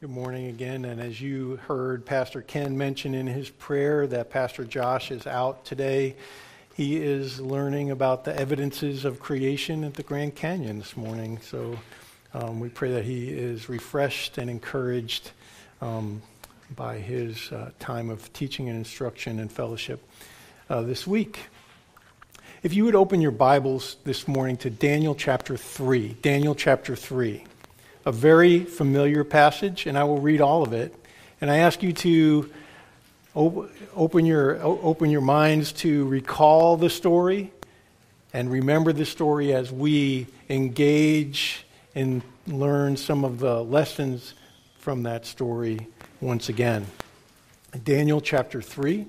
Good morning again. And as you heard Pastor Ken mention in his prayer that Pastor Josh is out today, he is learning about the evidences of creation at the Grand Canyon this morning. So we pray that he is refreshed and encouraged by his time of teaching and instruction and fellowship this week. If you would open your Bibles this morning to Daniel chapter 3. Daniel chapter 3. A very familiar passage, and I will read all of it. And I ask you to open your minds to recall the story and remember the story as we engage and learn some of the lessons from that story once again. Daniel chapter 3.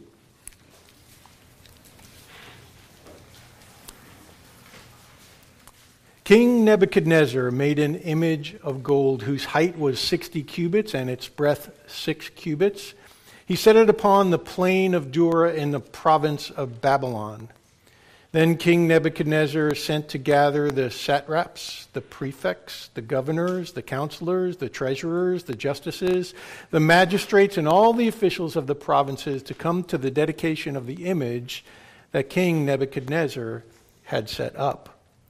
King Nebuchadnezzar made an image of gold whose height was 60 cubits and its breadth 6 cubits. He set it upon the plain of Dura in the province of Babylon. Then King Nebuchadnezzar sent to gather the satraps, the prefects, the governors, the counselors, the treasurers, the justices, the magistrates, and all the officials of the provinces to come to the dedication of the image that King Nebuchadnezzar had set up.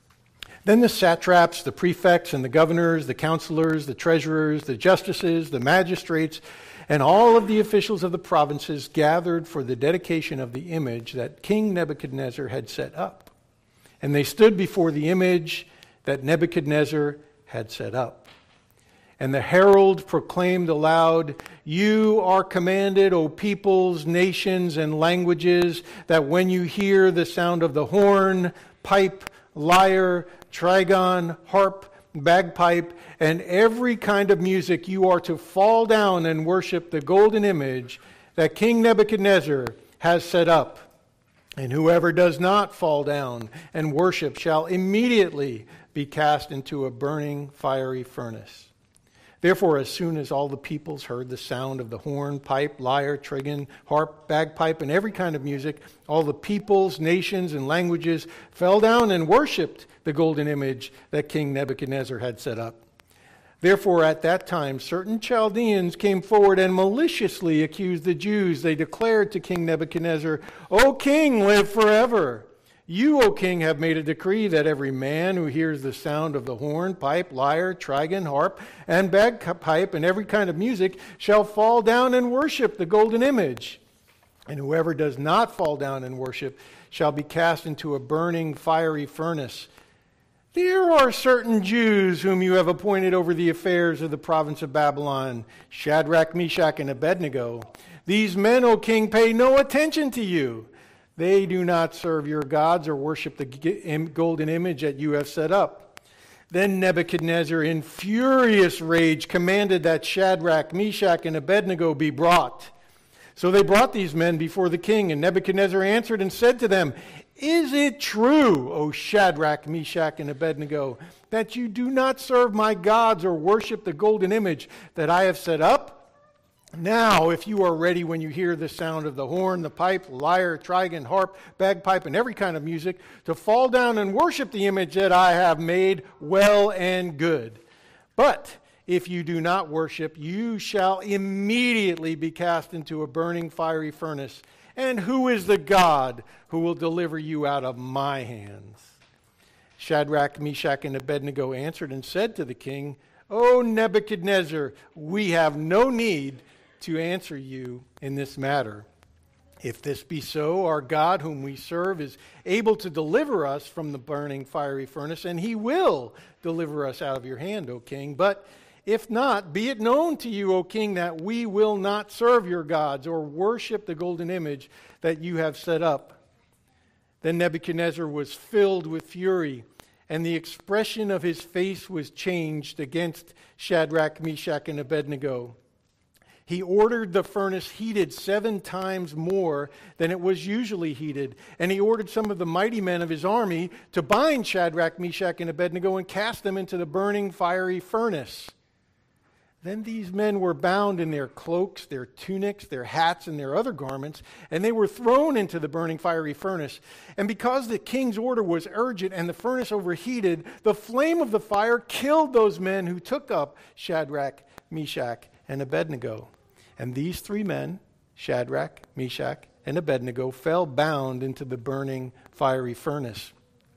Then the satraps, the prefects, and the governors, the counselors, the treasurers, the justices, the magistrates, and all of the officials of the provinces gathered for the dedication of the image that King Nebuchadnezzar had set up. And they stood before the image that Nebuchadnezzar had set up. And the herald proclaimed aloud, "You are commanded, O peoples, nations, and languages, that when you hear the sound of the horn, pipe, lyre, trigon, harp, bagpipe, and every kind of music, you are to fall down and worship the golden image that King Nebuchadnezzar has set up. And whoever does not fall down and worship shall immediately be cast into a burning fiery furnace." Therefore, as soon as all the peoples heard the sound of the horn, pipe, lyre, trigon, harp, bagpipe, and every kind of music, all the peoples, nations, and languages fell down and worshipped the golden image that King Nebuchadnezzar had set up. Therefore, at that time, certain Chaldeans came forward and maliciously accused the Jews. They declared to King Nebuchadnezzar, "O king, live forever. You, O king, have made a decree that every man who hears the sound of the horn, pipe, lyre, trigon, harp, and bagpipe, and every kind of music, shall fall down and worship the golden image. And whoever does not fall down and worship shall be cast into a burning fiery furnace. There are certain Jews whom you have appointed over the affairs of the province of Babylon, Shadrach, Meshach, and Abednego. These men, O king, pay no attention to you. They do not serve your gods or worship the golden image that you have set up." Then Nebuchadnezzar, in furious rage, commanded that Shadrach, Meshach, and Abednego be brought. So they brought these men before the king, and Nebuchadnezzar answered and said to them, "Is it true, O Shadrach, Meshach, and Abednego, that you do not serve my gods or worship the golden image that I have set up? Now, if you are ready when you hear the sound of the horn, the pipe, lyre, trigon, harp, bagpipe, and every kind of music, to fall down and worship the image that I have made, well and good. But if you do not worship, you shall immediately be cast into a burning fiery furnace. And who is the God who will deliver you out of my hands?" Shadrach, Meshach, and Abednego answered and said to the king, "O Nebuchadnezzar, we have no need to answer you in this matter. If this be so, our God whom we serve is able to deliver us from the burning fiery furnace, and he will deliver us out of your hand, O king. But if not, be it known to you, O king, that we will not serve your gods or worship the golden image that you have set up." Then Nebuchadnezzar was filled with fury, and the expression of his face was changed against Shadrach, Meshach, and Abednego. He ordered the furnace heated 7 times more than it was usually heated. And he ordered some of the mighty men of his army to bind Shadrach, Meshach, and Abednego and cast them into the burning fiery furnace. Then these men were bound in their cloaks, their tunics, their hats, and their other garments, and they were thrown into the burning fiery furnace. And because the king's order was urgent and the furnace overheated, the flame of the fire killed those men who took up Shadrach, Meshach, and Abednego. And these three men, Shadrach, Meshach, and Abednego, fell bound into the burning fiery furnace.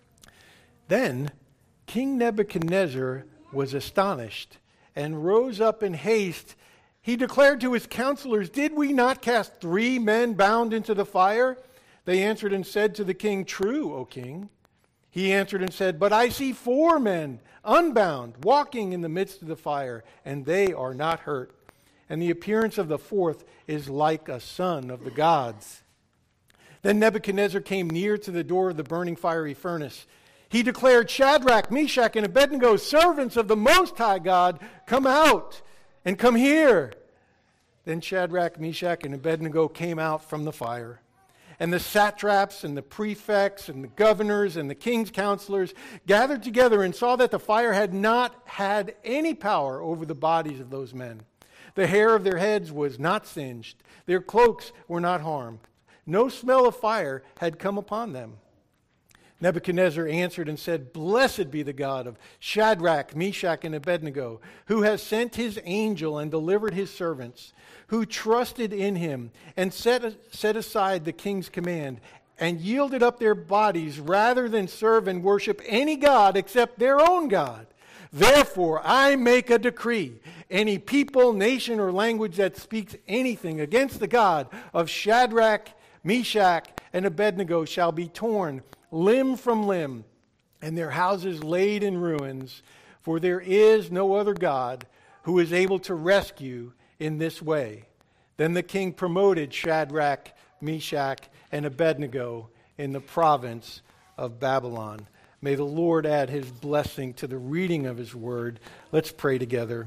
Then King Nebuchadnezzar was astonished and rose up in haste. He declared to his counselors, "Did we not cast 3 men bound into the fire?" They answered and said to the king, "True, O king." He answered and said, "But I see 4 men unbound, walking in the midst of the fire, and they are not hurt. And the appearance of the 4th is like a son of the gods." Then Nebuchadnezzar came near to the door of the burning fiery furnace. He declared, "Shadrach, Meshach, and Abednego, servants of the Most High God, come out and come here." Then Shadrach, Meshach, and Abednego came out from the fire. And the satraps and the prefects and the governors and the king's counselors gathered together and saw that the fire had not had any power over the bodies of those men. The hair of their heads was not singed. Their cloaks were not harmed. No smell of fire had come upon them. Nebuchadnezzar answered and said, "Blessed be the God of Shadrach, Meshach, and Abednego, who has sent his angel and delivered his servants, who trusted in him and set aside the king's command and yielded up their bodies rather than serve and worship any god except their own God. Therefore, I make a decree. Any people, nation, or language that speaks anything against the God of Shadrach, Meshach, and Abednego shall be torn limb from limb, and their houses laid in ruins, for there is no other God who is able to rescue in this way." Then the king promoted Shadrach, Meshach, and Abednego in the province of Babylon. May the Lord add his blessing to the reading of his word. Let's pray together.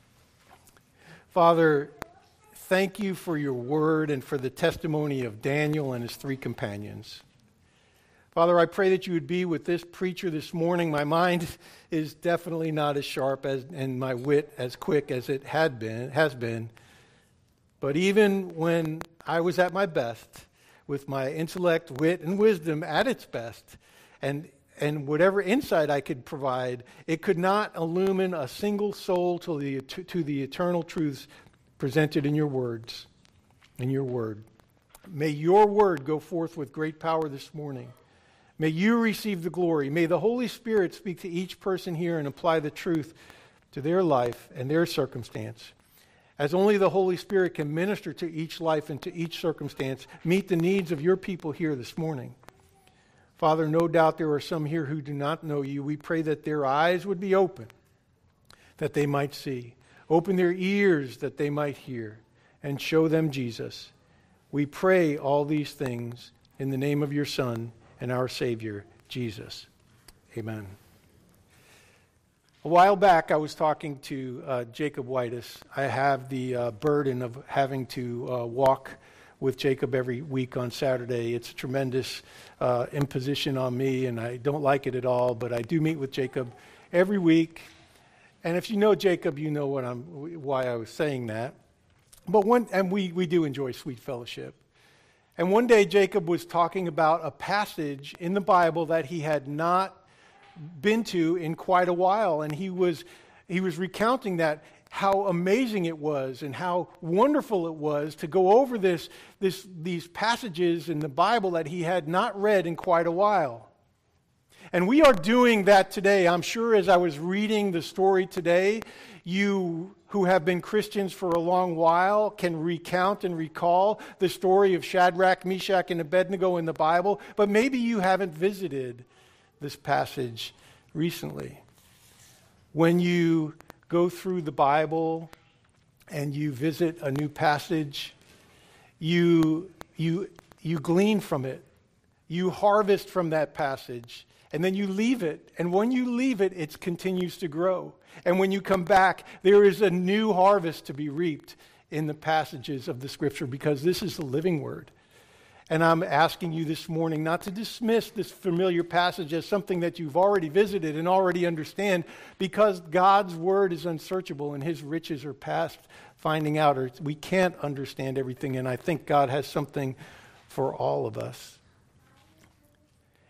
Father, thank you for your word and for the testimony of Daniel and his 3 companions. Father, I pray that you would be with this preacher this morning. My mind is definitely not as sharp and my wit as quick as it has been. But even when I was at my best, with my intellect, wit, and wisdom at its best, and whatever insight I could provide, it could not illumine a single soul to the eternal truths presented in your words, in your word. May your word go forth with great power this morning. May you receive the glory. May the Holy Spirit speak to each person here and apply the truth to their life and their circumstance. As only the Holy Spirit can minister to each life and to each circumstance, meet the needs of your people here this morning. Father, no doubt there are some here who do not know you. We pray that their eyes would be open, that they might see. Open their ears that they might hear, and show them Jesus. We pray all these things in the name of your Son and our Savior, Jesus. Amen. A while back, I was talking to Jacob Whitus. I have the burden of having to walk with Jacob every week on Saturday. It's a tremendous imposition on me, and I don't like it at all, but I do meet with Jacob every week. And if you know Jacob, you know why I was saying that. But we do enjoy sweet fellowship. And one day Jacob was talking about a passage in the Bible that he had not been to in quite a while, and he was recounting that how amazing it was and how wonderful it was to go over these passages in the Bible that he had not read in quite a while. And we are doing that today. I'm sure as I was reading the story today, you who have been Christians for a long while can recount and recall the story of Shadrach, Meshach, and Abednego in the Bible, but maybe you haven't visited this passage recently. When you go through the Bible and you visit a new passage, you glean from it. You harvest from that passage, and then you leave it. And when you leave it, it continues to grow. And when you come back, there is a new harvest to be reaped in the passages of the Scripture, because this is the living Word. And I'm asking you this morning not to dismiss this familiar passage as something that you've already visited and already understand, because God's Word is unsearchable and His riches are past finding out, or we can't understand everything, and I think God has something for all of us.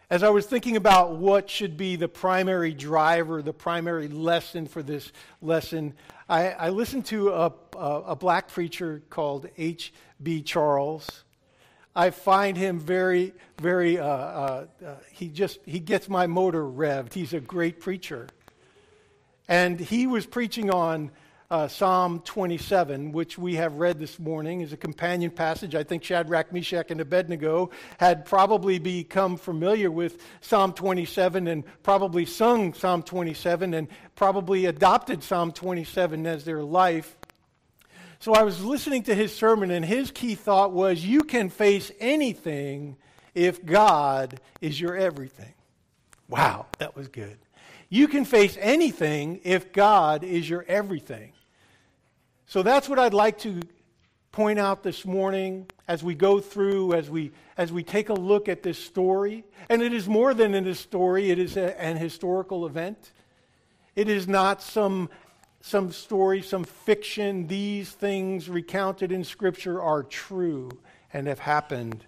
As I was thinking about what should be the primary driver, the primary lesson for this lesson, I listened to a black preacher called H.B. Charles. I find him very, very, he gets my motor revved. He's a great preacher. And he was preaching on Psalm 27, which we have read this morning, is a companion passage. I think Shadrach, Meshach, and Abednego had probably become familiar with Psalm 27 and probably sung Psalm 27 and probably adopted Psalm 27 as their life. So I was listening to his sermon, and his key thought was, you can face anything if God is your everything. Wow, that was good. You can face anything if God is your everything. So that's what I'd like to point out this morning as we go through, as we take a look at this story. And it is more than a story, it is an historical event. It is not some story, some fiction. These things recounted in Scripture are true and have happened.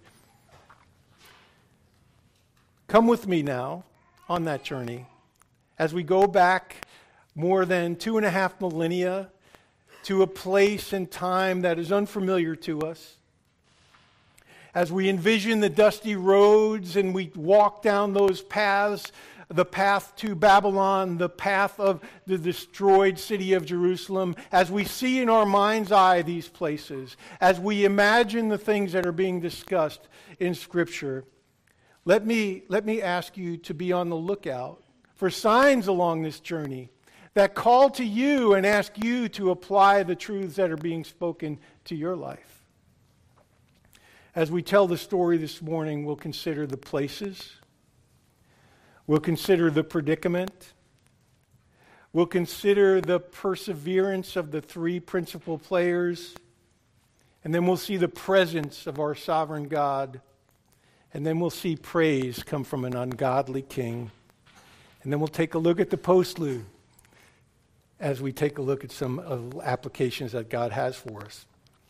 Come with me now on that journey as we go back more than 2.5 millennia to a place and time that is unfamiliar to us. As we envision the dusty roads and we walk down those paths, the path to Babylon, the path of the destroyed city of Jerusalem, as we see in our mind's eye these places, as we imagine the things that are being discussed in Scripture, let me ask you to be on the lookout for signs along this journey that call to you and ask you to apply the truths that are being spoken to your life. As we tell the story this morning, we'll consider the places, we'll consider the predicament, we'll consider the perseverance of the three principal players, and then we'll see the presence of our sovereign God, and then we'll see praise come from an ungodly king. And then we'll take a look at the postlude as we take a look at some of the applications that God has for us.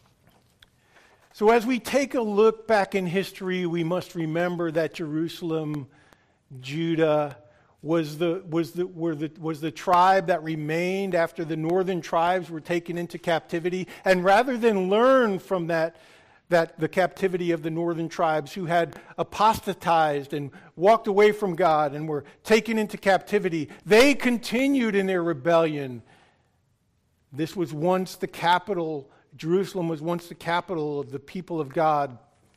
So as we take a look back in history, we must remember that Jerusalem, Judah, was the tribe that remained after the northern tribes were taken into captivity. And rather than learn from that the captivity of the northern tribes who had apostatized and walked away from God and were taken into captivity, they continued in their rebellion. This was once the capital, Jerusalem was once the capital of the people of God.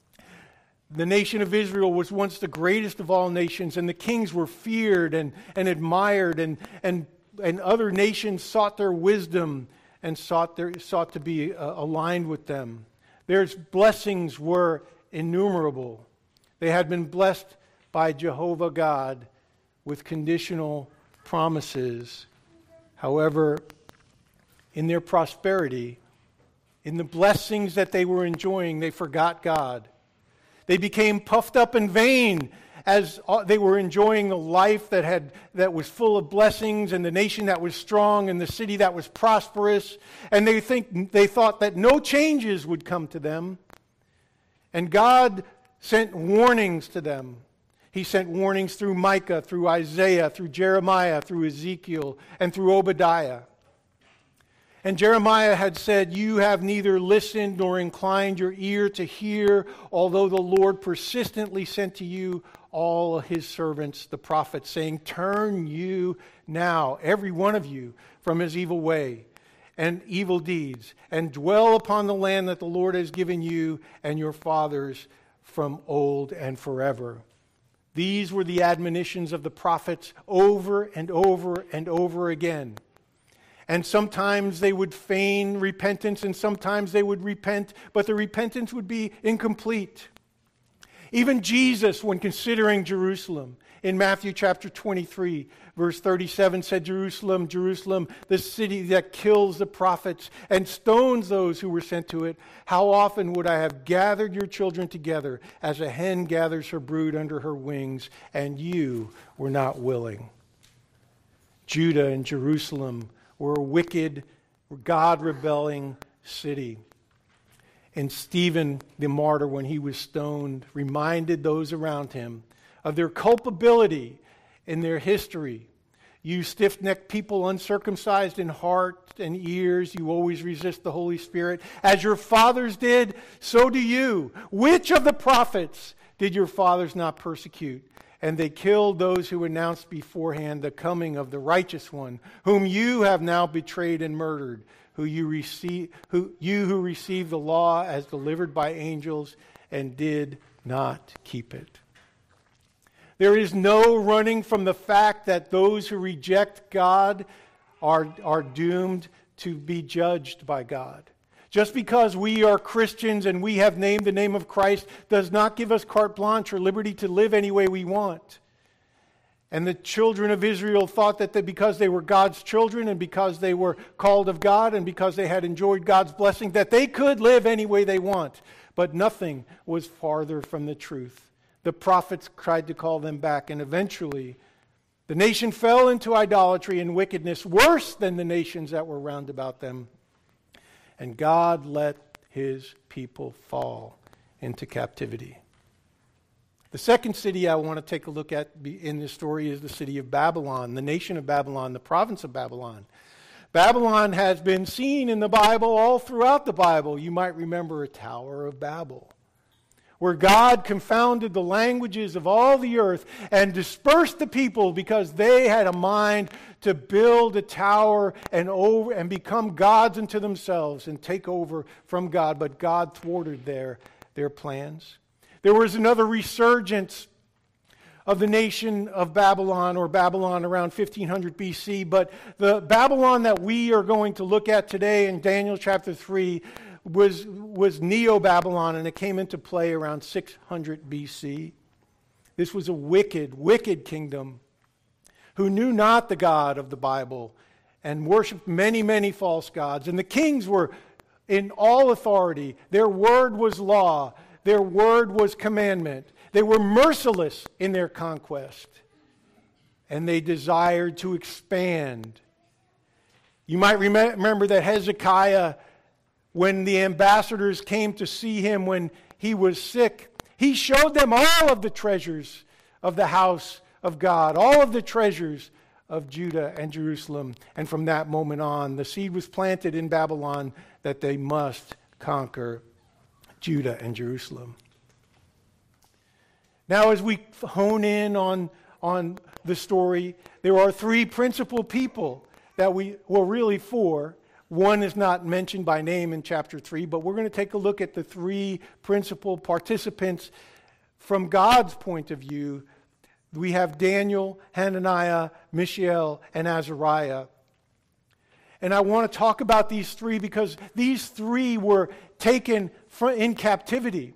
The nation of Israel was once the greatest of all nations, and the kings were feared and admired, and other nations sought their wisdom and sought to be aligned with them. Their blessings were innumerable. They had been blessed by Jehovah God with conditional promises. However, in their prosperity, in the blessings that they were enjoying, they forgot God. They became puffed up and vain as they were enjoying the life that was full of blessings, and the nation that was strong, and the city that was prosperous, and they thought that no changes would come to them. And God sent warnings to them. He sent warnings through Micah, through Isaiah, through Jeremiah, through Ezekiel, and through Obadiah. And Jeremiah had said, "You have neither listened nor inclined your ear to hear, although the Lord persistently sent to you all his servants, the prophets, saying, turn you now, every one of you, from his evil way and evil deeds, and dwell upon the land that the Lord has given you and your fathers from old and forever." These were the admonitions of the prophets over and over and over again. And sometimes they would feign repentance, and sometimes they would repent, but the repentance would be incomplete. Even Jesus, when considering Jerusalem, in Matthew chapter 23, verse 37, said, "Jerusalem, Jerusalem, the city that kills the prophets and stones those who were sent to it, how often would I have gathered your children together as a hen gathers her brood under her wings, and you were not willing." Judah and Jerusalem were a wicked, God-rebelling city. And Stephen, the martyr, when he was stoned, reminded those around him of their culpability in their history. You stiff-necked people, uncircumcised in heart and ears, you always resist the Holy Spirit. As your fathers did, so do you. Which of the prophets did your fathers not persecute? And they killed those who announced beforehand the coming of the righteous one, whom you have now betrayed and murdered, who received the law as delivered by angels and did not keep it. There is no running from the fact that those who reject God are doomed to be judged by God. Just because we are Christians and we have named the name of Christ does not give us carte blanche or liberty to live any way we want. And the children of Israel thought that because they were God's children and because they were called of God and because they had enjoyed God's blessing, that they could live any way they want. But nothing was farther from the truth. The prophets tried to call them back, and eventually the nation fell into idolatry and wickedness worse than the nations that were round about them. And God let his people fall into captivity. The second city I want to take a look at in this story is the city of Babylon, the nation of Babylon, the province of Babylon. Babylon has been seen in the Bible all throughout the Bible. You might remember a Tower of Babel, where God confounded the languages of all the earth and dispersed the people because they had a mind to build a tower and become gods unto themselves and take over from God. But God thwarted their plans. There was another resurgence of the nation of Babylon, or Babylon, around 1500 BC. But the Babylon that we are going to look at today in Daniel chapter 3 was Neo-Babylon, and it came into play around 600 BC. This was a wicked, wicked kingdom who knew not the God of the Bible and worshipped many, many false gods. And the kings were in all authority. Their word was law. Their word was commandment. They were merciless in their conquest. And they desired to expand. You might remember that Hezekiah, when the ambassadors came to see him when he was sick, he showed them all of the treasures of the house of God, all of the treasures of Judah and Jerusalem. And from that moment on, the seed was planted in Babylon that they must conquer Judah and Jerusalem. Now, as we hone in on the story, there are three principal people really four. One is not mentioned by name in chapter 3, but we're going to take a look at the three principal participants from God's point of view. We have Daniel, Hananiah, Mishael, and Azariah. And I want to talk about these three because these three were taken in captivity.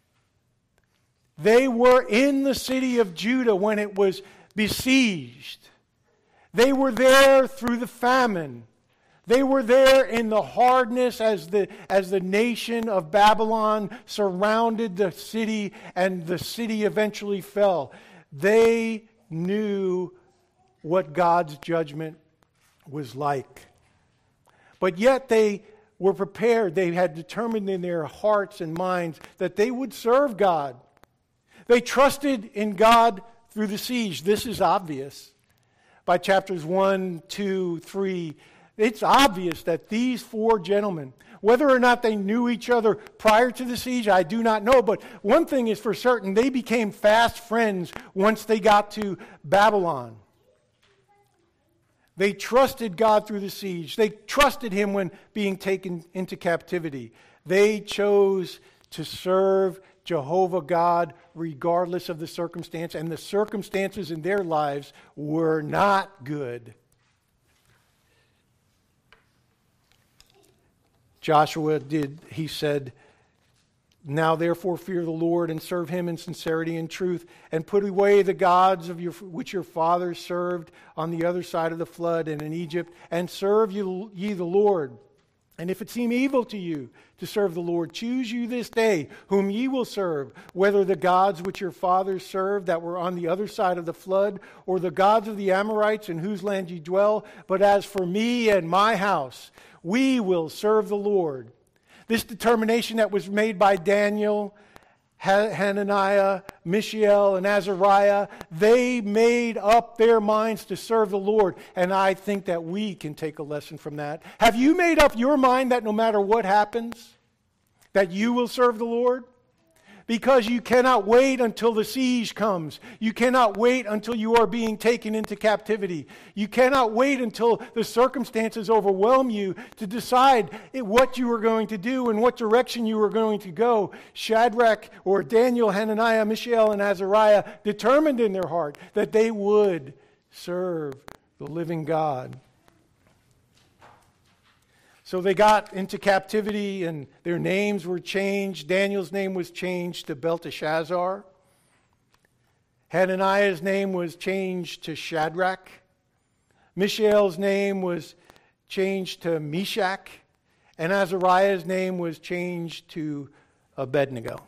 They were in the city of Judah when it was besieged. They were there through the famine. They were there in the hardness as the nation of Babylon surrounded the city and the city eventually fell. They knew what God's judgment was like. But yet they were prepared. They had determined in their hearts and minds that they would serve God. They trusted in God through the siege. This is obvious. By chapters 1, 2, 3, it's obvious that these four gentlemen, whether or not they knew each other prior to the siege, I do not know. But one thing is for certain, they became fast friends once they got to Babylon. They trusted God through the siege. They trusted him when being taken into captivity. They chose to serve Jehovah God regardless of the circumstance, and the circumstances in their lives were not good. Joshua he said, "Now therefore fear the Lord and serve him in sincerity and truth, and put away the gods which your fathers served on the other side of the flood and in Egypt, and serve ye the Lord. And if it seem evil to you to serve the Lord, choose you this day whom ye will serve, whether the gods which your fathers served that were on the other side of the flood, or the gods of the Amorites in whose land ye dwell. But as for me and my house, we will serve the Lord." This determination that was made by Daniel Hananiah, Mishael, and Azariah, they made up their minds to serve the Lord. And I think that we can take a lesson from that. Have you made up your mind that no matter what happens, that you will serve the Lord? Because you cannot wait until the siege comes. You cannot wait until you are being taken into captivity. You cannot wait until the circumstances overwhelm you to decide what you are going to do and what direction you are going to go. Shadrach or Daniel, Hananiah, Mishael, and Azariah determined in their heart that they would serve the living God. So they got into captivity and their names were changed. Daniel's name was changed to Belteshazzar. Hananiah's name was changed to Shadrach. Mishael's name was changed to Meshach. And Azariah's name was changed to Abednego.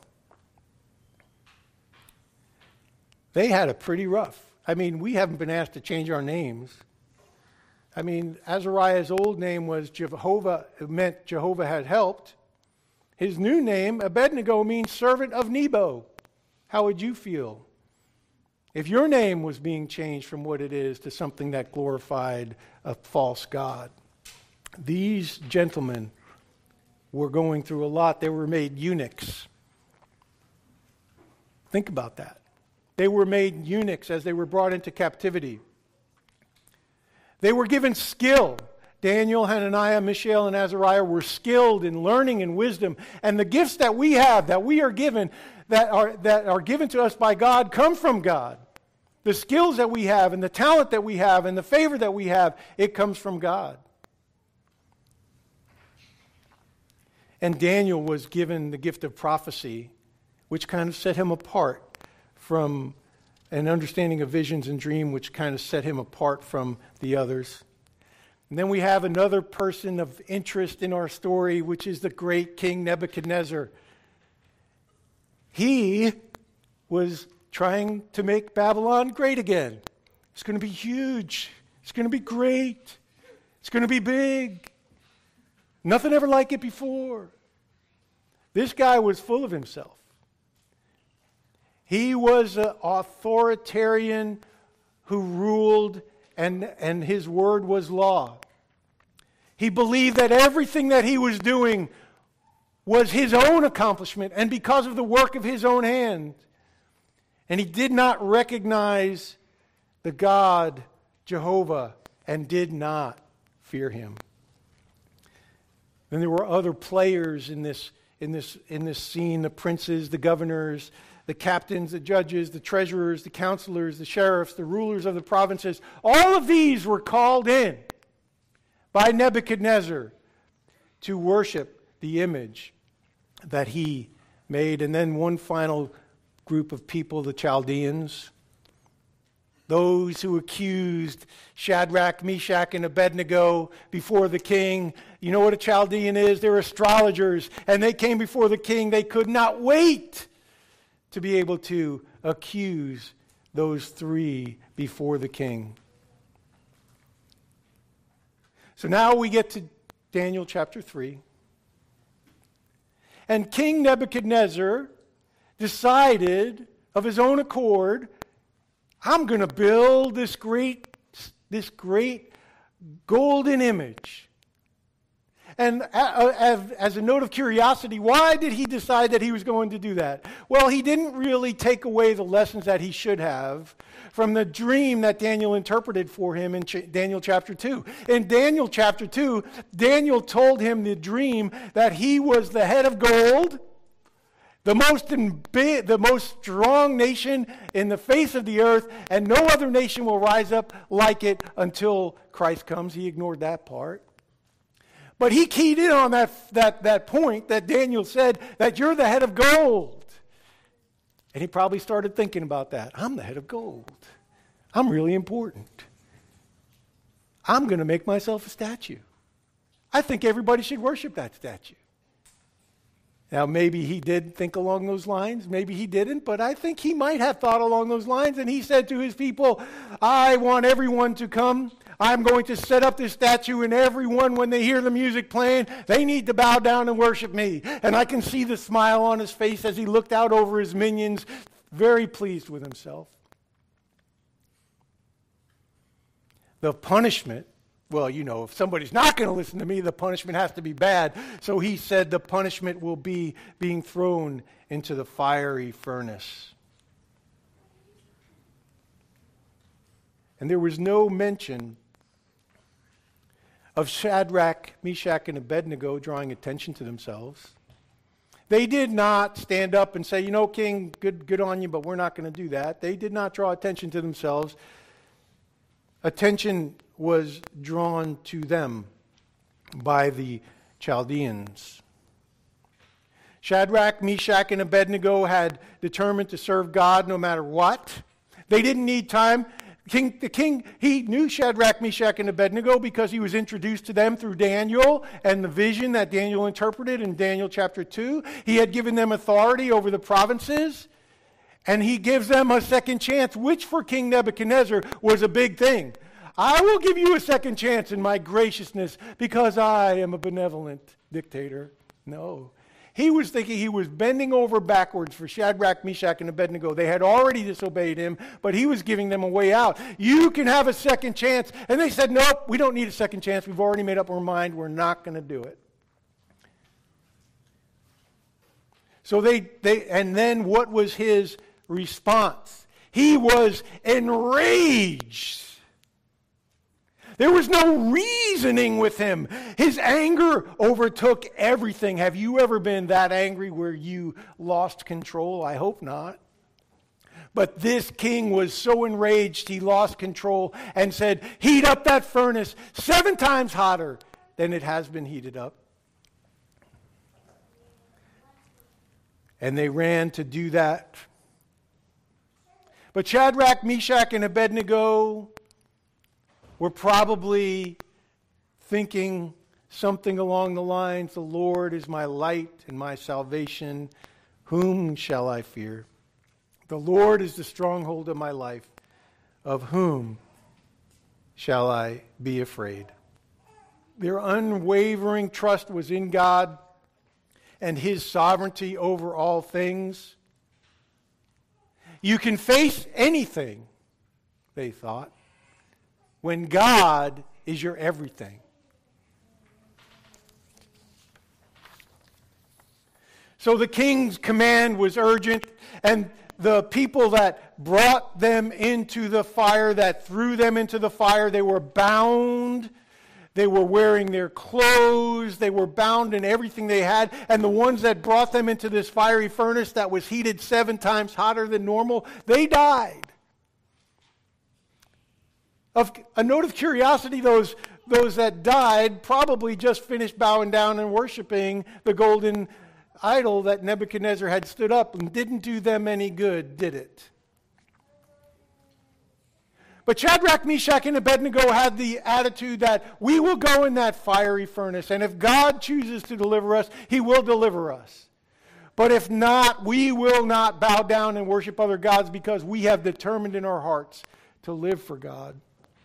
They had it pretty rough. I mean, we haven't been asked to change our names. I mean, Azariah's old name was Jehovah. It meant Jehovah had helped. His new name, Abednego, means servant of Nebo. How would you feel if your name was being changed from what it is to something that glorified a false god? These gentlemen were going through a lot. They were made eunuchs. Think about that. They were made eunuchs as they were brought into captivity. They were given skill. Daniel, Hananiah, Mishael, and Azariah were skilled in learning and wisdom. And the gifts that we have, that we are given, that are given to us by God, come from God. The skills that we have and the talent that we have and the favor that we have, it comes from God. And Daniel was given the gift of prophecy, which kind of set him apart from an understanding of visions and dream, which kind of set him apart from the others. And then we have another person of interest in our story, which is the great King Nebuchadnezzar. He was trying to make Babylon great again. It's going to be huge. It's going to be great. It's going to be big. Nothing ever like it before. This guy was full of himself. He was an authoritarian who ruled, and his word was law. He believed that everything that he was doing was his own accomplishment and because of the work of his own hand. And he did not recognize the God, Jehovah, and did not fear him. Then there were other players in this scene, the princes, the governors, the captains, the judges, the treasurers, the counselors, the sheriffs, the rulers of the provinces. All of these were called in by Nebuchadnezzar to worship the image that he made. And then one final group of people, the Chaldeans, those who accused Shadrach, Meshach, and Abednego before the king. You know what a Chaldean is? They're astrologers, and they came before the king. They could not wait to be able to accuse those three before the king. So now we get to Daniel chapter 3. And King Nebuchadnezzar decided of his own accord, I'm going to build this great golden image. And as a note of curiosity, why did he decide that he was going to do that? Well, he didn't really take away the lessons that he should have from the dream that Daniel interpreted for him in Daniel chapter 2. In Daniel chapter 2, Daniel told him the dream that he was the head of gold, the most strong nation in the face of the earth, and no other nation will rise up like it until Christ comes. He ignored that part. But he keyed in on that point that Daniel said, that you're the head of gold. And he probably started thinking about that. I'm the head of gold. I'm really important. I'm going to make myself a statue. I think everybody should worship that statue. Now, maybe he did think along those lines. Maybe he didn't. But I think he might have thought along those lines. And he said to his people, I want everyone to come. I'm going to set up this statue, and everyone, when they hear the music playing, they need to bow down and worship me. And I can see the smile on his face as he looked out over his minions, very pleased with himself. The punishment, well, if somebody's not going to listen to me, the punishment has to be bad. So he said the punishment will be being thrown into the fiery furnace. And there was no mention of Shadrach, Meshach, and Abednego drawing attention to themselves. They did not stand up and say, King, good on you, but we're not going to do that. They did not draw attention to themselves. Attention was drawn to them by the Chaldeans. Shadrach, Meshach, and Abednego had determined to serve God no matter what. They didn't need time. The king, he knew Shadrach, Meshach, and Abednego because he was introduced to them through Daniel and the vision that Daniel interpreted in Daniel chapter 2. He had given them authority over the provinces, and he gives them a second chance, which for King Nebuchadnezzar was a big thing. I will give you a second chance in my graciousness because I am a benevolent dictator. No. He was thinking he was bending over backwards for Shadrach, Meshach, and Abednego. They had already disobeyed him, but he was giving them a way out. You can have a second chance. And they said, nope, we don't need a second chance. We've already made up our mind. We're not going to do it. So and then what was his response? He was enraged. There was no reasoning with him. His anger overtook everything. Have you ever been that angry where you lost control? I hope not. But this king was so enraged he lost control and said, heat up that furnace 7 times hotter than it has been heated up. And they ran to do that. But Shadrach, Meshach, and Abednego were probably thinking something along the lines, the Lord is my light and my salvation. Whom shall I fear? The Lord is the stronghold of my life. Of whom shall I be afraid? Their unwavering trust was in God and His sovereignty over all things. You can face anything, they thought, when God is your everything. So the king's command was urgent, and the people that brought them into the fire, that threw them into the fire, they were bound. They were wearing their clothes. They were bound in everything they had. And the ones that brought them into this fiery furnace that was heated 7 times hotter than normal, they died. Of a note of curiosity, those that died probably just finished bowing down and worshiping the golden idol that Nebuchadnezzar had stood up, and didn't do them any good, did it? But Shadrach, Meshach, and Abednego had the attitude that we will go in that fiery furnace, and if God chooses to deliver us, He will deliver us. But if not, we will not bow down and worship other gods because we have determined in our hearts to live for God.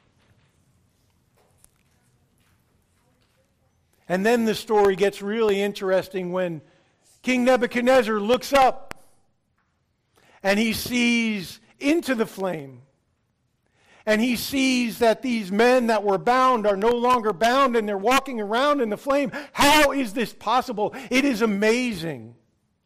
And then the story gets really interesting when King Nebuchadnezzar looks up and he sees into the flame. And he sees that these men that were bound are no longer bound and they're walking around in the flame. How is this possible? It is amazing.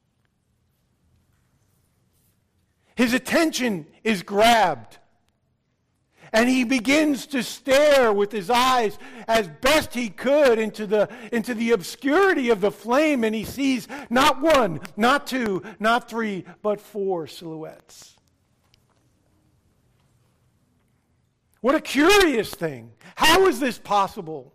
His attention is grabbed. And he begins to stare with his eyes as best he could into the obscurity of the flame, and he sees not 1, not 2, not 3, but 4 silhouettes. What a curious thing. How is this possible?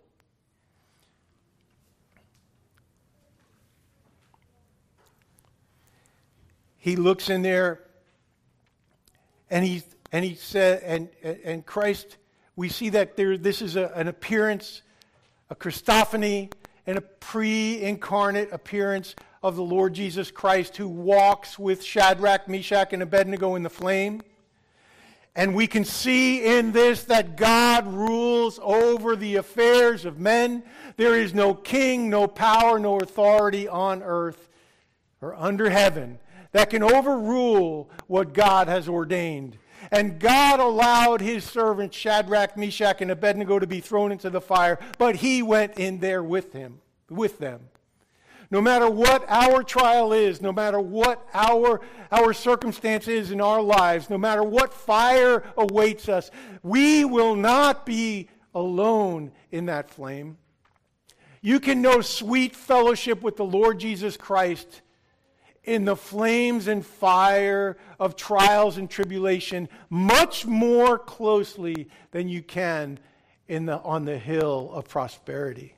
He looks in there and he said, and Christ, we see that this is an appearance, a Christophany, and a pre-incarnate appearance of the Lord Jesus Christ who walks with Shadrach, Meshach, and Abednego in the flame. And we can see in this that God rules over the affairs of men. There is no king, no power, no authority on earth or under heaven that can overrule what God has ordained. And God allowed his servants Shadrach, Meshach, and Abednego to be thrown into the fire, but he went in there with them. No matter what our trial is, no matter what our circumstance is in our lives, no matter what fire awaits us, we will not be alone in that flame. You can know sweet fellowship with the Lord Jesus Christ in the flames and fire of trials and tribulation much more closely than you can on the hill of prosperity.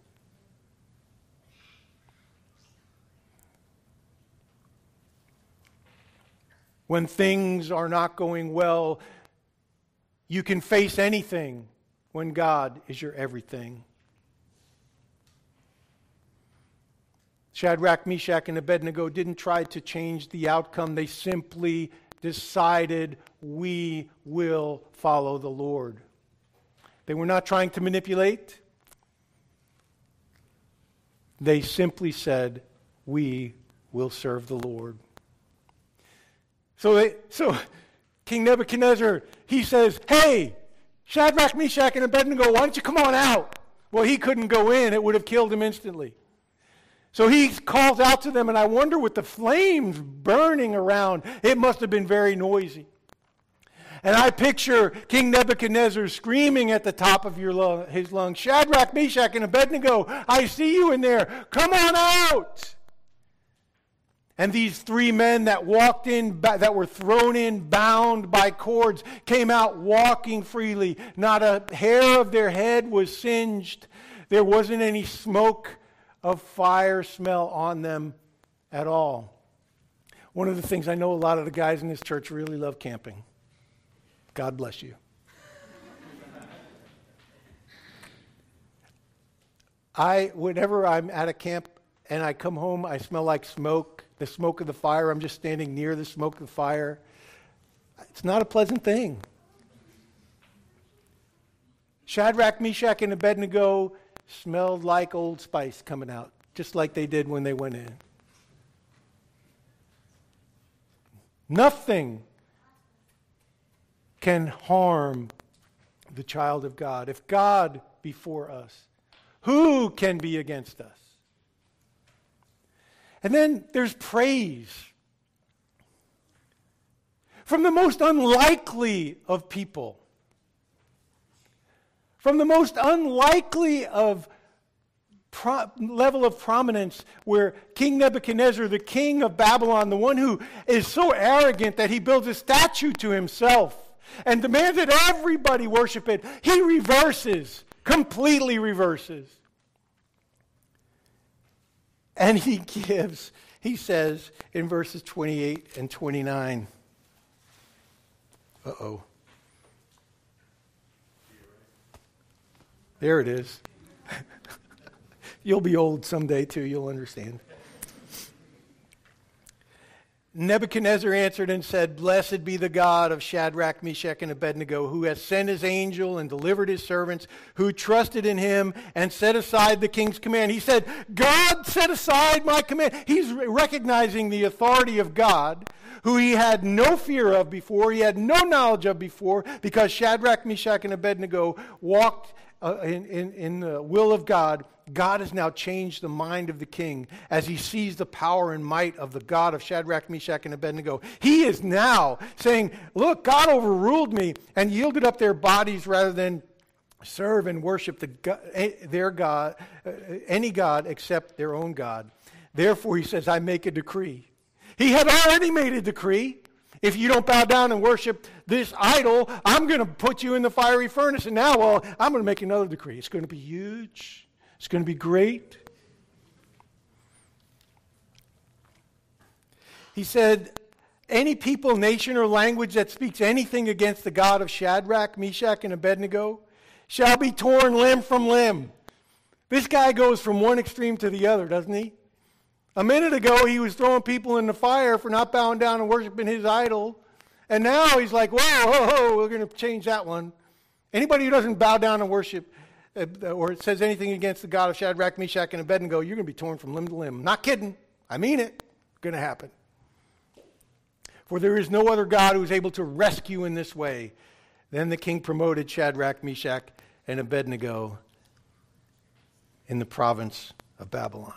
When things are not going well, you can face anything when God is your everything. Shadrach, Meshach, and Abednego didn't try to change the outcome. They simply decided, we will follow the Lord. They were not trying to manipulate. They simply said, we will serve the Lord. So King Nebuchadnezzar, he says, hey, Shadrach, Meshach, and Abednego, why don't you come on out? Well, he couldn't go in. It would have killed him instantly. So he calls out to them, and I wonder with the flames burning around, it must have been very noisy. And I picture King Nebuchadnezzar screaming at the top of his lungs, Shadrach, Meshach, and Abednego, I see you in there. Come on out. And these three men that walked in, that were thrown in, bound by cords, came out walking freely. Not a hair of their head was singed. There wasn't any smoke of fire smell on them at all. One of the things I know a lot of the guys in this church really love camping. God bless you. Whenever I'm at a camp and I come home, I smell like smoke. The smoke of the fire, I'm just standing near the smoke of the fire. It's not a pleasant thing. Shadrach, Meshach, and Abednego smelled like Old Spice coming out, just like they did when they went in. Nothing can harm the child of God. If God be for us, who can be against us? And then there's praise from the most unlikely of people, from the most unlikely of level of prominence, where King Nebuchadnezzar, the king of Babylon, the one who is so arrogant that he builds a statue to himself and demands that everybody worship it, he completely reverses. And he says in verses 28 and 29, there it is. You'll be old someday too, you'll understand. Nebuchadnezzar answered and said, Blessed be the God of Shadrach, Meshach, and Abednego, who has sent his angel and delivered his servants, who trusted in him and set aside the king's command. He said, God set aside my command. He's recognizing the authority of God, who he had no fear of before, he had no knowledge of before, because Shadrach, Meshach, and Abednego walked in the will of God. God has now changed the mind of the king as he sees the power and might of the God of Shadrach, Meshach, and Abednego. He is now saying, look, God overruled me and yielded up their bodies rather than serve and worship their God, any God except their own God. Therefore, he says, I make a decree. He had already made a decree. If you don't bow down and worship this idol, I'm going to put you in the fiery furnace. And now, I'm going to make another decree. It's going to be huge. It's going to be great. He said, any people, nation, or language that speaks anything against the God of Shadrach, Meshach, and Abednego shall be torn limb from limb. This guy goes from one extreme to the other, doesn't he? A minute ago, he was throwing people in the fire for not bowing down and worshiping his idol. And now he's like, whoa, we're going to change that one. Anybody who doesn't bow down and worship or says anything against the God of Shadrach, Meshach, and Abednego, you're going to be torn from limb to limb. Not kidding. I mean it. Going to happen. For there is no other God who is able to rescue in this way. Then the king promoted Shadrach, Meshach, and Abednego in the province of Babylon.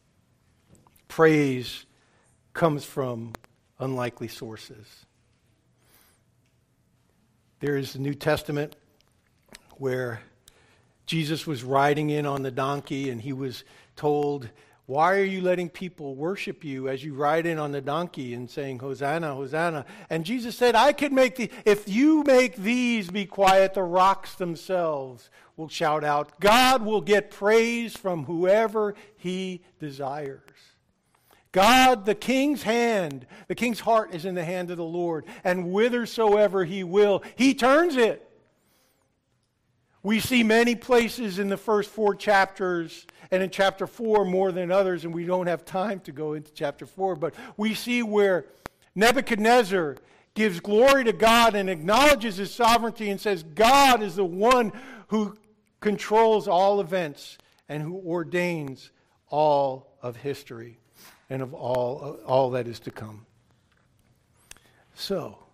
Praise comes from unlikely sources. There is the New Testament where Jesus was riding in on the donkey and he was told, why are you letting people worship you as you ride in on the donkey and saying, Hosanna, Hosanna? And Jesus said, if you make these be quiet, the rocks themselves will shout out. God will get praise from whoever he desires. God, the king's heart is in the hand of the Lord, and whithersoever he will, he turns it. We see many places in the first 4 chapters, and in chapter 4 more than others, and we don't have time to go into chapter 4, but we see where Nebuchadnezzar gives glory to God and acknowledges his sovereignty and says God is the one who controls all events and who ordains all of history and of all that is to come. So,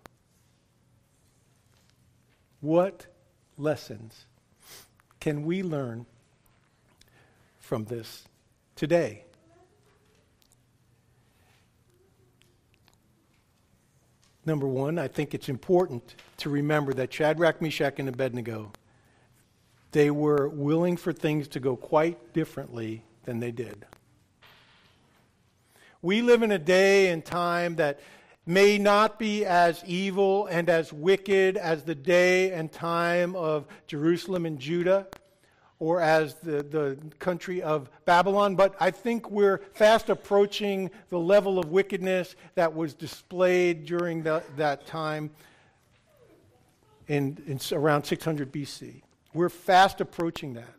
what lessons can we learn from this today? Number one, I think it's important to remember that Shadrach, Meshach, and Abednego, they were willing for things to go quite differently than they did. We live in a day and time that may not be as evil and as wicked as the day and time of Jerusalem and Judah or as the country of Babylon, but I think we're fast approaching the level of wickedness that was displayed during that time in around 600 BC. We're fast approaching that.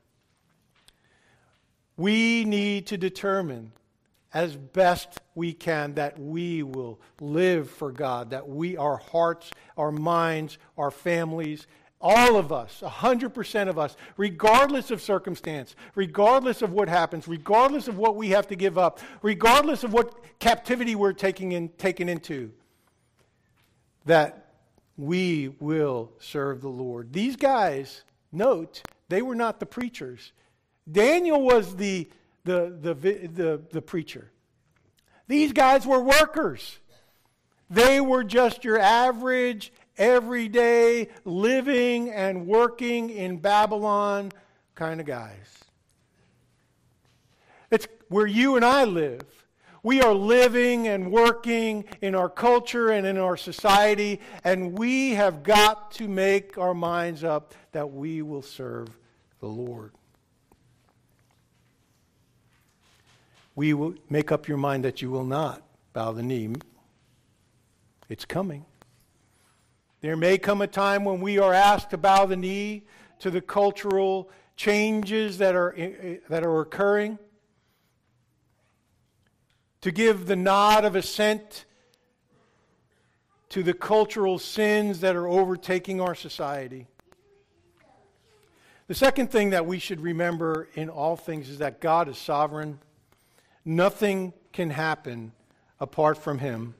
We need to determine as best we can that we will live for God, that our hearts, our minds, our families, all of us, 100% of us, regardless of circumstance, regardless of what happens, regardless of what we have to give up, regardless of what captivity we're taken into, that we will serve the Lord. These guys, note, they were not the preachers. Daniel was the preacher. These guys were workers. They were just your average, everyday, living and working in Babylon kind of guys. It's where you and I live. We are living and working in our culture and in our society, and we have got to make our minds up that we will serve the Lord. We will make up your mind that you will not bow the knee. It's coming. There may come a time when we are asked to bow the knee to the cultural changes that are occurring, to give the nod of assent to the cultural sins that are overtaking our society. The second thing that we should remember in all things is that God is sovereign. Nothing can happen apart from Him.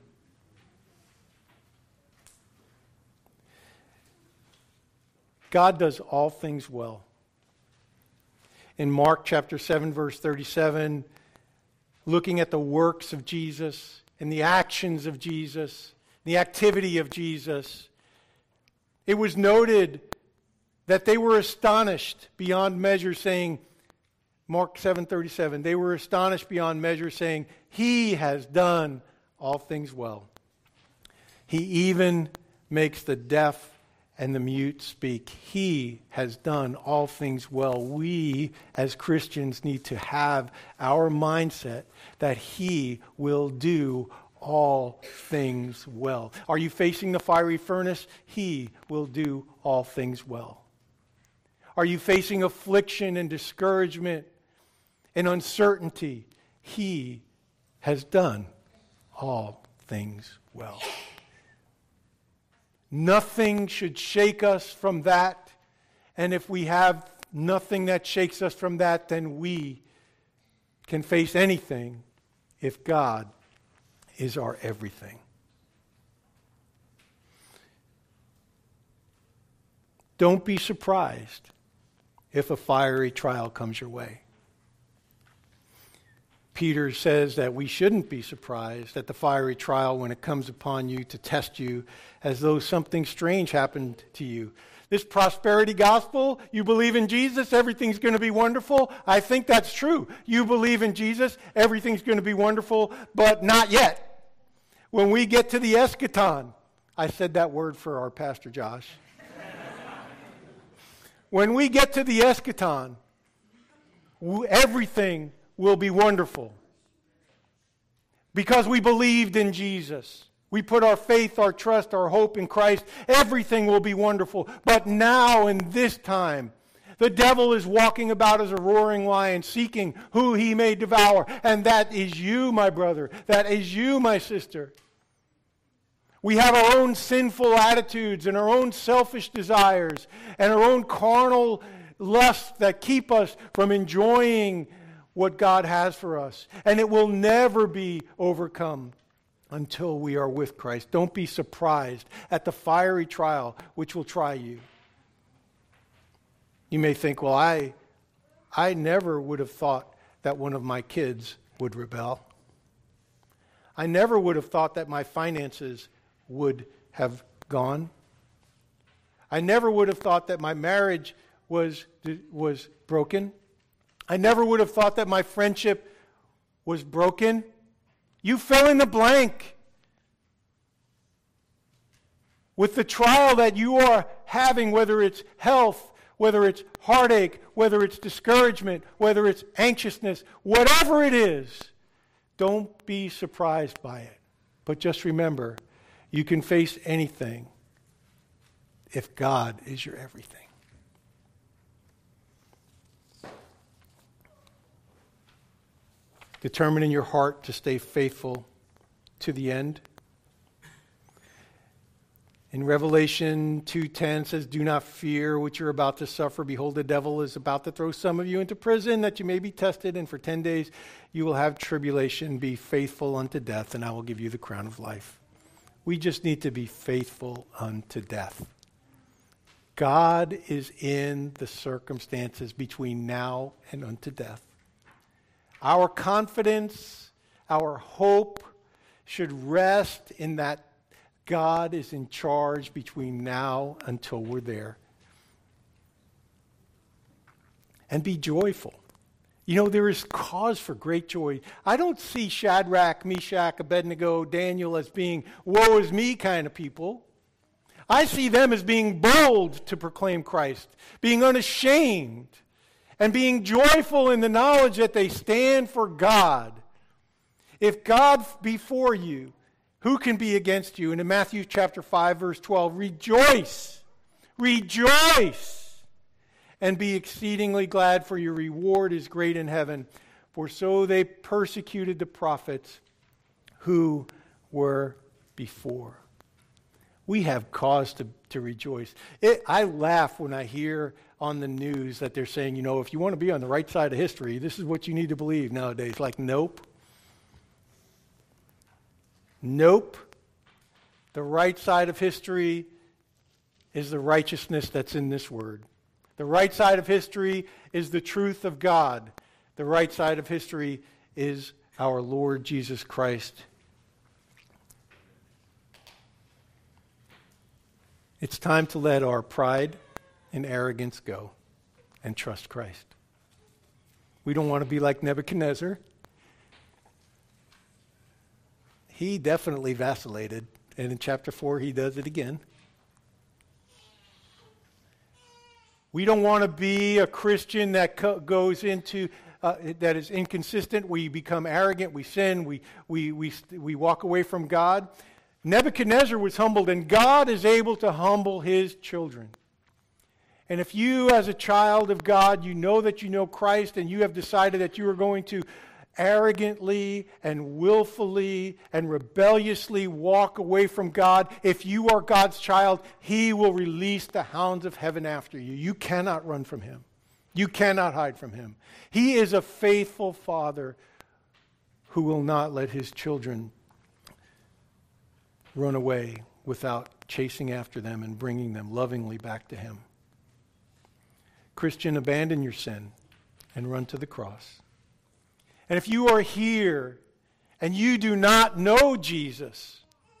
God does all things well. In Mark chapter 7, verse 37, looking at the works of Jesus and the actions of Jesus, the activity of Jesus, it was noted that they were astonished beyond measure, saying, Mark 7:37, they were astonished beyond measure, saying, He has done all things well. He even makes the deaf and the mute speak. He has done all things well. We, as Christians, need to have our mindset that He will do all things well. Are you facing the fiery furnace? He will do all things well. Are you facing affliction and discouragement and uncertainty? He has done all things well. Nothing should shake us from that. And if we have nothing that shakes us from that, then we can face anything if God is our everything. Don't be surprised if a fiery trial comes your way. Peter says that we shouldn't be surprised at the fiery trial when it comes upon you to test you as though something strange happened to you. This prosperity gospel, you believe in Jesus, everything's going to be wonderful. I think that's true. You believe in Jesus, everything's going to be wonderful, but not yet. When we get to the eschaton, I said that word for our Pastor Josh. When we get to the eschaton, everything will be wonderful. Because we believed in Jesus. We put our faith, our trust, our hope in Christ. Everything will be wonderful. But now, in this time, the devil is walking about as a roaring lion, seeking who he may devour. And that is you, my brother. That is you, my sister. We have our own sinful attitudes and our own selfish desires and our own carnal lusts that keep us from enjoying what God has for us. And it will never be overcome until we are with Christ. Don't be surprised at the fiery trial which will try you. You may think, well, I never would have thought that one of my kids would rebel. I never would have thought that my finances would have gone. I never would have thought that my marriage was broken. I never would have thought that my friendship was broken. You fill in the blank. With the trial that you are having, whether it's health, whether it's heartache, whether it's discouragement, whether it's anxiousness, whatever it is, don't be surprised by it. But just remember, you can face anything if God is your everything. Determine in your heart to stay faithful to the end. In Revelation 2:10 says, "Do not fear what you're about to suffer. Behold, the devil is about to throw some of you into prison that you may be tested, and for 10 days you will have tribulation. Be faithful unto death, and I will give you the crown of life." We just need to be faithful unto death. God is in the circumstances between now and unto death. Our confidence, our hope should rest in that God is in charge between now until we're there. And be joyful. You know, there is cause for great joy. I don't see Shadrach, Meshach, Abednego, Daniel as being woe is me kind of people. I see them as being bold to proclaim Christ, being unashamed, and being joyful in the knowledge that they stand for God. If God be for you, who can be against you? And in Matthew chapter 5, verse 12, rejoice, rejoice, and be exceedingly glad, for your reward is great in heaven. For so they persecuted the prophets who were before. We have cause to rejoice. I laugh when I hear on the news that they're saying, you know, if you want to be on the right side of history, this is what you need to believe nowadays. Like, nope. Nope. The right side of history is the righteousness that's in this word. The right side of history is the truth of God. The right side of history is our Lord Jesus Christ. It's time to let our pride and arrogance go and trust Christ. We don't want to be like Nebuchadnezzar. He definitely vacillated, and in chapter 4 he does it again. We don't want to be a Christian that goes into, that is inconsistent. We become arrogant, we sin, we walk away from God. Nebuchadnezzar was humbled, and God is able to humble his children. And if you, as a child of God, you know that you know Christ, and you have decided that you are going to arrogantly and willfully and rebelliously walk away from God, if you are God's child, He will release the hounds of heaven after you. You cannot run from Him. You cannot hide from Him. He is a faithful Father who will not let His children run away without chasing after them and bringing them lovingly back to Him. Christian, abandon your sin and run to the cross. And if you are here and you do not know Jesus,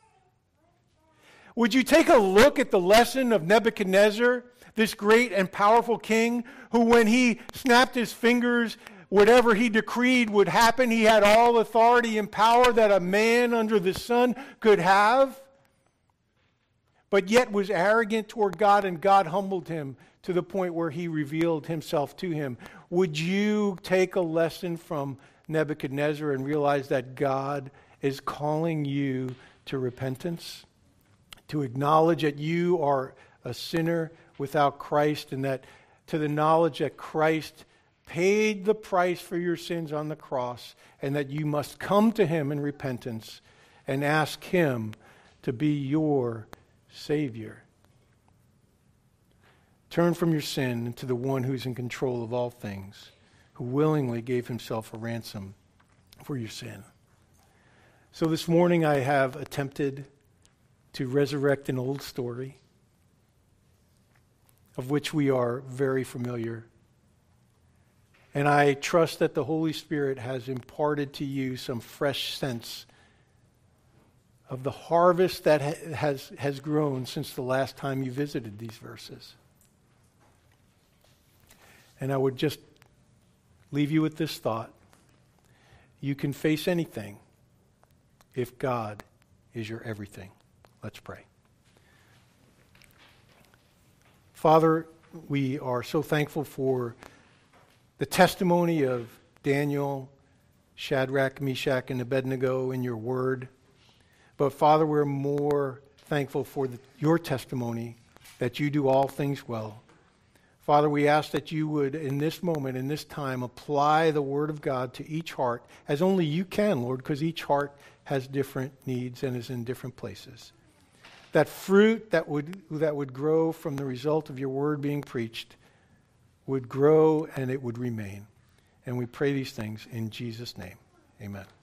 would you take a look at the lesson of Nebuchadnezzar, this great and powerful king, who when he snapped his fingers, whatever he decreed would happen. He had all authority and power that a man under the sun could have, but yet was arrogant toward God, and God humbled him to the point where He revealed Himself to him. Would you take a lesson from Nebuchadnezzar and realize that God is calling you to repentance, to acknowledge that you are a sinner without Christ, and that to the knowledge that Christ paid the price for your sins on the cross, and that you must come to Him in repentance and ask Him to be your Savior. Turn from your sin to the one who's in control of all things, who willingly gave Himself a ransom for your sin. So this morning I have attempted to resurrect an old story of which we are very familiar. And I trust that the Holy Spirit has imparted to you some fresh sense of the harvest that has grown since the last time you visited these verses. And I would just leave you with this thought. You can face anything if God is your everything. Let's pray. Father, we are so thankful for the testimony of Daniel, Shadrach, Meshach, and Abednego in your word. But Father, we're more thankful for your testimony that you do all things well. Father, we ask that you would, in this moment, in this time, apply the Word of God to each heart, as only you can, Lord, because each heart has different needs and is in different places. That fruit that would grow from the result of your Word being preached would grow and it would remain. And we pray these things in Jesus' name. Amen.